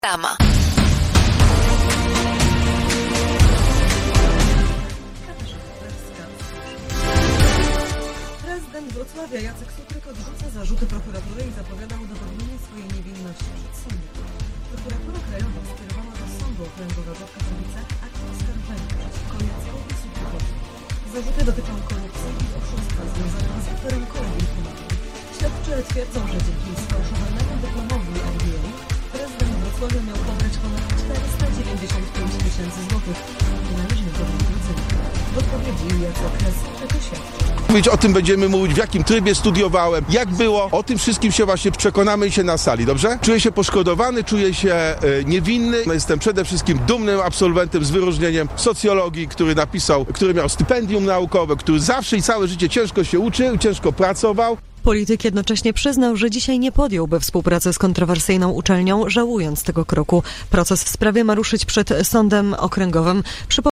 Rama. Prezydent Wrocławia Jacek Sutryk odrzuca zarzuty prokuratury i zapowiada udowodnienie swojej niewinności przed sądem. Prokuratura Krajowa skierowała do Sądu Okręgowego w Katowicach akt oskarżenia przeciwko Jackowi Sutrykowi. Zarzuty dotyczą korupcji i oszustwa związanego z aferą kolei filmowej. Śledczy twierdzą, że dzięki sfałszowanemu dyplomowi MBA prezydent Wrocławia miał pobrać ponad 495 tysięcy złotych i należy go wynagrodzenia. W odpowiedzi Jacek Sutryk oświadczył. O tym będziemy mówić, w jakim trybie studiowałem, jak było. O tym wszystkim się właśnie przekonamy się na sali, dobrze? Czuję się poszkodowany, czuję się niewinny. Jestem przede wszystkim dumnym absolwentem z wyróżnieniem socjologii, który miał stypendium naukowe, który zawsze i całe życie ciężko się uczył, ciężko pracował. Polityk jednocześnie przyznał, że dzisiaj nie podjąłby współpracy z kontrowersyjną uczelnią, żałując tego kroku. Proces w sprawie ma ruszyć przed Sądem Okręgowym.